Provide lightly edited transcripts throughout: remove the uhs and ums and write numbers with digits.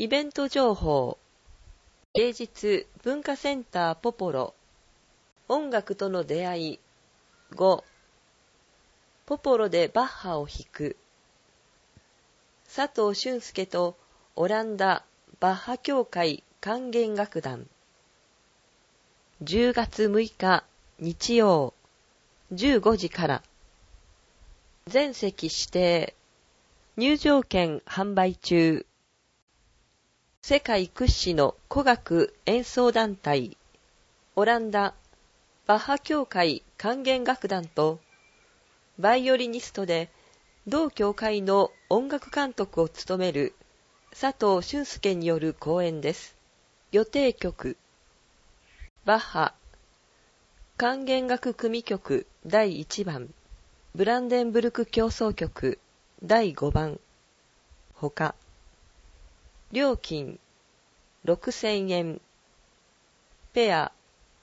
イベント情報。芸術文化センターポポロ。音楽との出会い。5。ポポロでバッハを弾く。佐藤俊介とオランダバッハ協会管弦楽団。10月6日日曜15時から。全席指定。入場券販売中。世界屈指の古楽演奏団体、オランダバッハ協会管弦楽団と、バイオリニストで同協会の音楽監督を務める佐藤俊介による公演です。予定曲、バッハ管弦楽組曲第1番、ブランデンブルク協奏曲第5番、ほか。料金6000円、ペア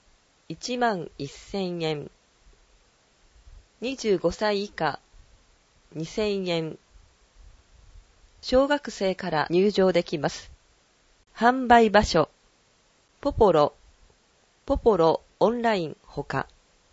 11000円、25歳以下2000円、小学生から入場できます。販売場所、ポポロオンラインほか。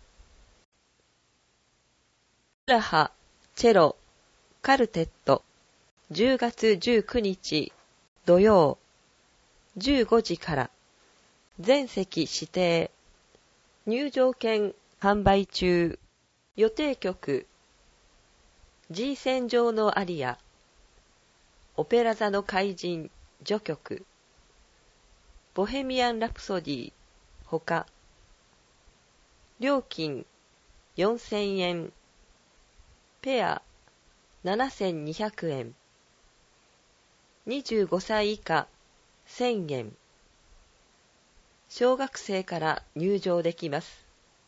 プラハ、チェロ、カルテット、10月19日土曜、15時から。全席指定。入場券販売中。予定曲、G 戦場のアリア、オペラ座の怪人序曲、ボヘミアン・ラプソディほか。料金4000円、ペア7200円、25歳以下1000円、小学生から入場できます。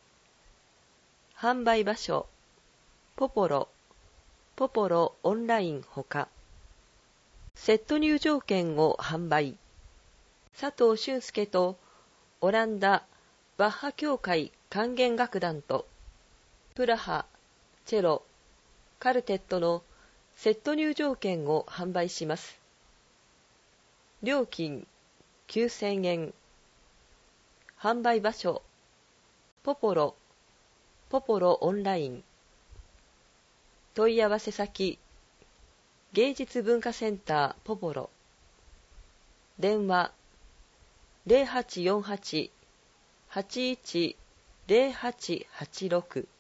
販売場所、ポポロオンラインほか。セット入場券を販売。佐藤俊介とオランダバッハ協会管弦楽団と、プラハ、チェロ、カルテットのセット入場券を販売します。料金9000円。販売場所、ポポロオンライン。問い合わせ先、芸術文化センターポポロ。電話、0848-810886。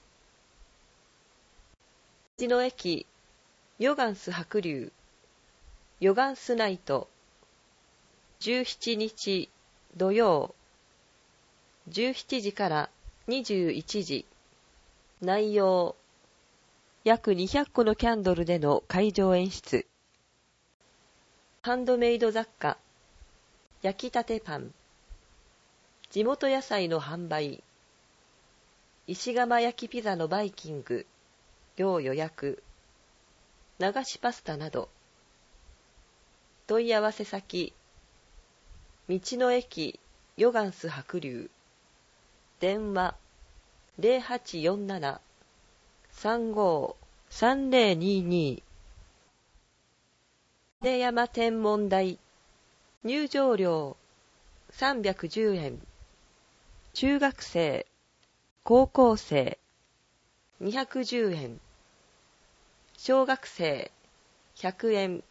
道の駅、ヨガンス白龍、ヨガンスナイト、17日土曜、17時から21時。内容、約200個のキャンドルでの会場演出。ハンドメイド雑貨、焼きたてパン、地元野菜の販売、石窯焼きピザのバイキング、要予約、流しパスタなど。問い合わせ先、道の駅ヨガンス白龍。電話、0847-35-3022。金山天文台。入場料310円。中学生、高校生210円。小学生100円。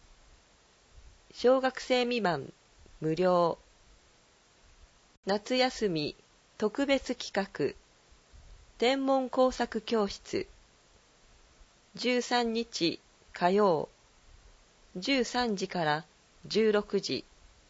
小学生未満無料。夏休み特別企画、天文工作教室。13日火曜、13時から16時。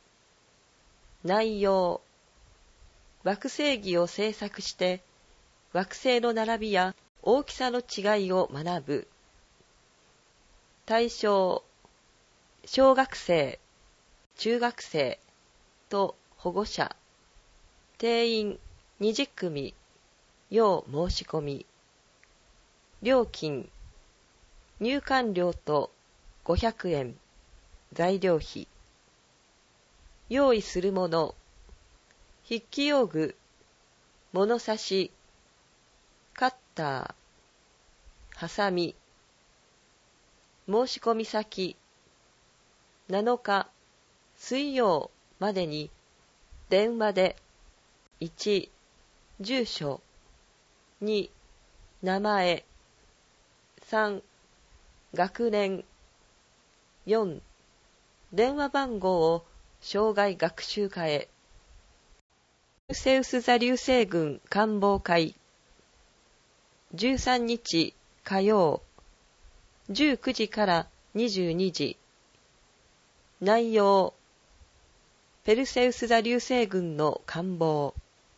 内容、惑星儀を製作して惑星の並びや大きさの違いを学ぶ。対象、小学生、中学生と保護者。定員20組。要申し込み。料金、入館料と500円。材料費。用意するもの、筆記用具、物差し、カッター、ハサミ。申し込み先、7日水曜までに電話で1、住所、2、名前、3、学年、4、電話番号を生涯学習課へ。ペルセウス座流星群観望会13日火曜19時から22時。内容、ペルセウス座流星群の観望。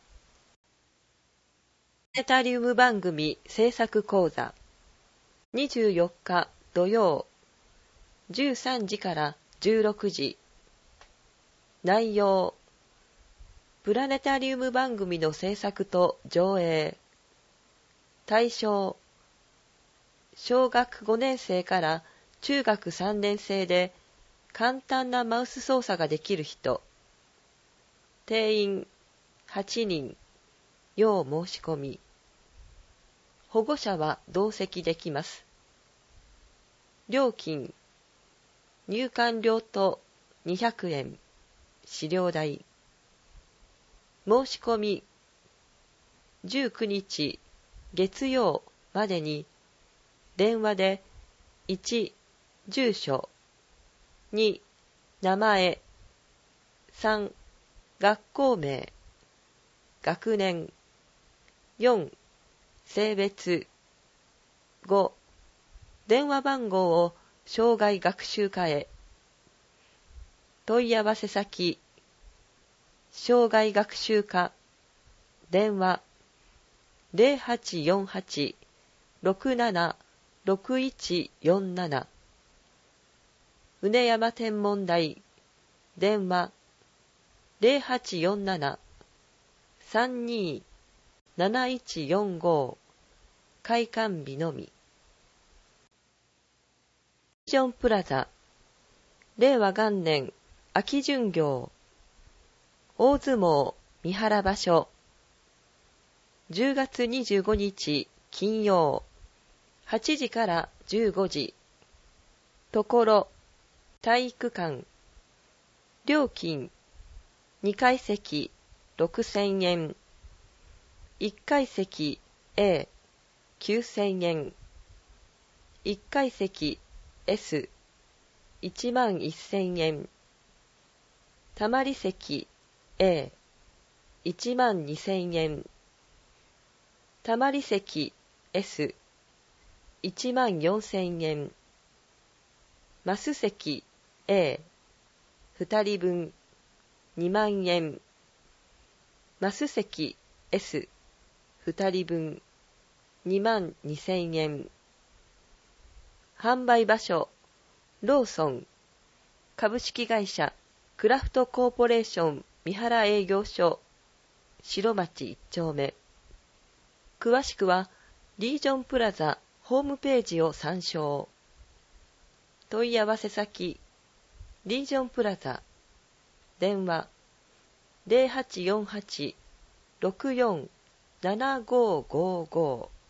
プラネタリウム番組制作講座。24日土曜13時から16時。内容、プラネタリウム番組の制作と上映。対象、小学5年生から中学3年生で簡単なマウス操作ができる人。定員8人。要申し込み。保護者は同席できます。料金、入館料と200円。資料代。申し込み、19日月曜までに電話で1、住所、2、名前、3、学校名、学年、4、性別、5、電話番号を生涯学習課へ。問い合わせ先、生涯学習課、電話、0848-676147。畝山天文台、電話、0847-32-7145。開館日のみ。リージョンプラザ、令和元年秋巡業、大相撲三原場所。10月25日金曜、8時から15時。ところ、体育館。料金、2階席6000円。1階席 A、9000円。1階席 S、11000円。たまり席 A、12000円。たまり席 S、14000円。マス席 A、2人分2万円。マス席 S、2人分22000円。販売場所、ローソン、株式会社クラフトコーポレーション三原営業所、白町1丁目。詳しくは、リージョンプラザホームページを参照。問い合わせ先、リージョンプラザ、電話、0848-64-7555。